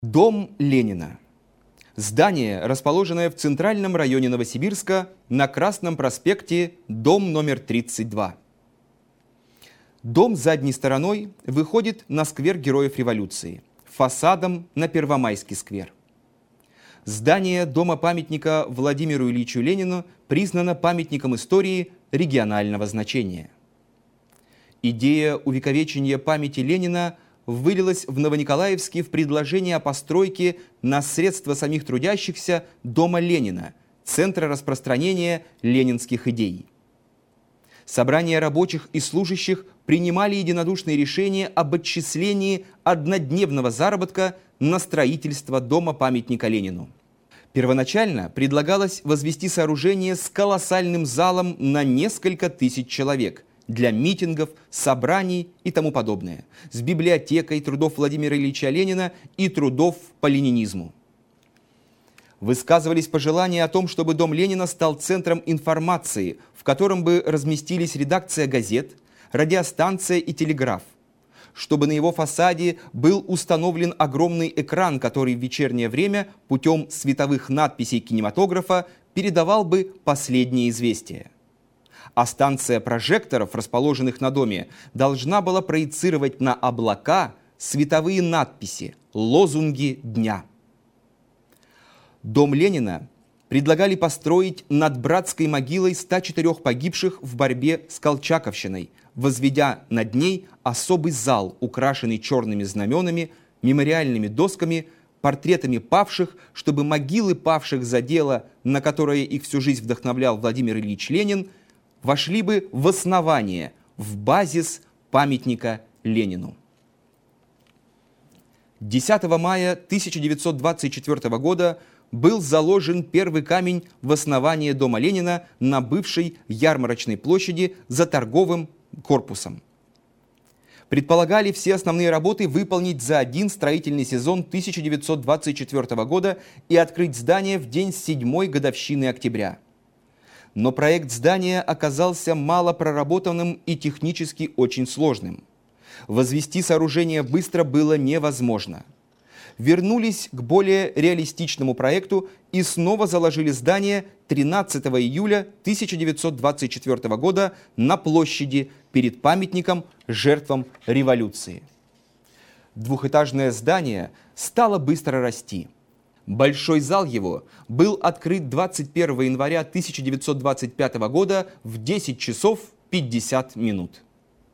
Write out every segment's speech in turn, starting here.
Дом Ленина. Здание, расположенное в центральном районе Новосибирска на Красном проспекте, дом номер 32. Дом задней стороной выходит на сквер Героев Революции, фасадом на Первомайский сквер. Здание дома-памятника Владимиру Ильичу Ленину признано памятником истории регионального значения. Идея увековечения памяти Ленина вылилась в Новониколаевске в предложение о постройке на средства самих трудящихся Дома Ленина, центра распространения ленинских идей. Собрания рабочих и служащих принимали единодушные решения об отчислении однодневного заработка на строительство дома-памятника Ленину. Первоначально предлагалось возвести сооружение с колоссальным залом на несколько тысяч человек для митингов, собраний и тому подобное, с библиотекой трудов Владимира Ильича Ленина и трудов по ленинизму. Высказывались пожелания о том, чтобы Дом Ленина стал центром информации, в котором бы разместились редакция газет, радиостанция и телеграф, чтобы на его фасаде был установлен огромный экран, который в вечернее время путем световых надписей кинематографа передавал бы последние известия. А станция прожекторов, расположенных на доме, должна была проецировать на облака световые надписи, лозунги дня. Дом Ленина предлагали построить над братской могилой 104 погибших в борьбе с колчаковщиной, возведя над ней особый зал, украшенный черными знаменами, мемориальными досками, портретами павших, чтобы могилы павших за дело, на которое их всю жизнь вдохновлял Владимир Ильич Ленин, вошли бы в основание, в базис памятника Ленину. 10 мая 1924 года был заложен первый камень в основание Дома Ленина на бывшей ярмарочной площади за торговым корпусом. Предполагали все основные работы выполнить за один строительный сезон 1924 года и открыть здание в день 7-й годовщины октября. Но проект здания оказался мало проработанным и технически очень сложным. Возвести сооружение быстро было невозможно. Вернулись к более реалистичному проекту и снова заложили здание 13 июля 1924 года на площади перед памятником жертвам революции. Двухэтажное здание стало быстро расти. Большой зал его был открыт 21 января 1925 года в 10 часов 50 минут.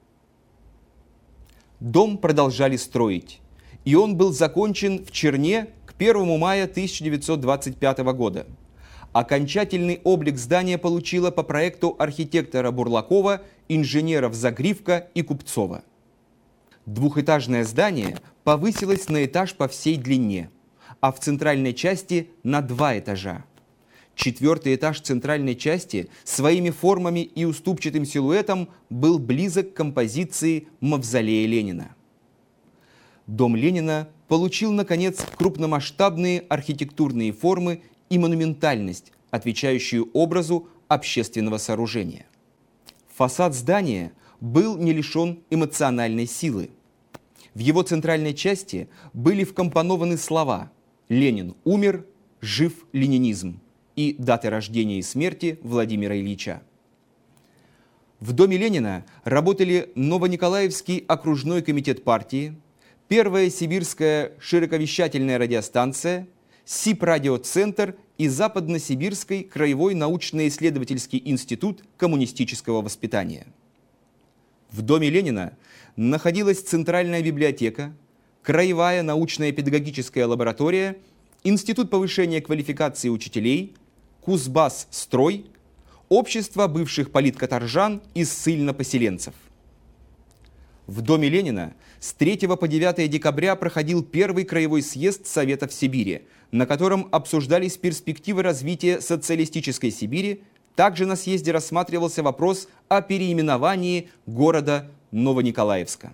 Дом продолжали строить, и он был закончен в Черне к 1 мая 1925 года. Окончательный облик здания получило по проекту архитектора Бурлакова, инженеров Загривка и Купцова. Двухэтажное здание повысилось на этаж по всей длине, а в центральной части на 2 этажа. 4-й этаж центральной части своими формами и уступчатым силуэтом был близок к композиции мавзолея Ленина. Дом Ленина получил, наконец, крупномасштабные архитектурные формы и монументальность, отвечающую образу общественного сооружения. Фасад здания был не лишен эмоциональной силы. В его центральной части были вкомпонованы слова «Ленин умер, жив ленинизм» и даты рождения и смерти Владимира Ильича. В Доме Ленина работали Новониколаевский окружной комитет партии, Первая сибирская широковещательная радиостанция, СИП-радиоцентр и Западносибирский краевой научно-исследовательский институт коммунистического воспитания. В Доме Ленина находилась Центральная библиотека, Краевая научная педагогическая лаборатория, Институт повышения квалификации учителей, Кузбасс-строй, Общество бывших политкаторжан и ссыльно-поселенцев. В Доме Ленина с 3 по 9 декабря проходил первый краевой съезд Советов Сибири, на котором обсуждались перспективы развития социалистической Сибири. Также на съезде рассматривался вопрос о переименовании города Новониколаевска.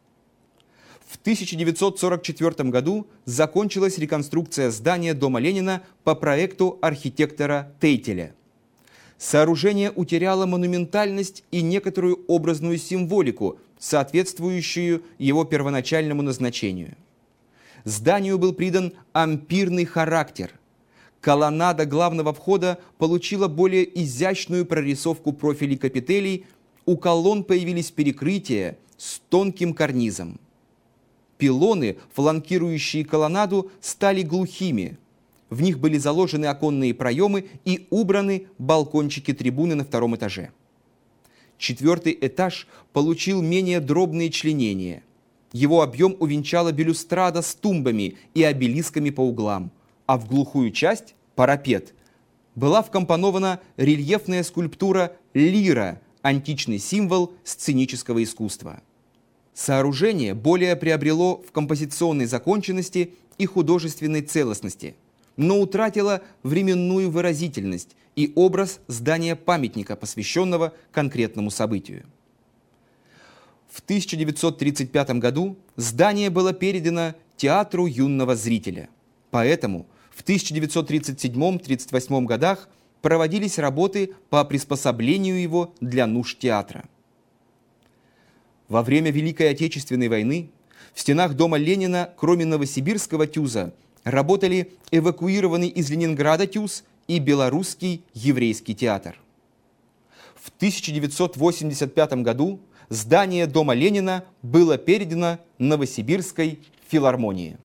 В 1944 году закончилась реконструкция здания Дома Ленина по проекту архитектора Тейтеля. Сооружение утеряло монументальность и некоторую образную символику, соответствующую его первоначальному назначению. Зданию был придан ампирный характер. Колоннада главного входа получила более изящную прорисовку профилей капителей, у колонн появились перекрытия с тонким карнизом. Пилоны, фланкирующие колоннаду, стали глухими. В них были заложены оконные проемы и убраны балкончики-трибуны на втором этаже. Четвертый этаж получил менее дробные членения. Его объем увенчала балюстрада с тумбами и обелисками по углам, а в глухую часть, парапет, была вкомпонована рельефная скульптура «Лира», античный символ сценического искусства. Сооружение более приобрело в композиционной законченности и художественной целостности, но утратило временную выразительность и образ здания-памятника, посвященного конкретному событию. В 1935 году здание было передано Театру юного зрителя. Поэтому в 1937-1938 годах проводились работы по приспособлению его для нужд театра. Во время Великой Отечественной войны в стенах дома Ленина, кроме Новосибирского ТЮЗа, работали эвакуированный из Ленинграда ТЮЗ и Белорусский еврейский театр. В 1985 году здание дома Ленина было передано Новосибирской филармонии.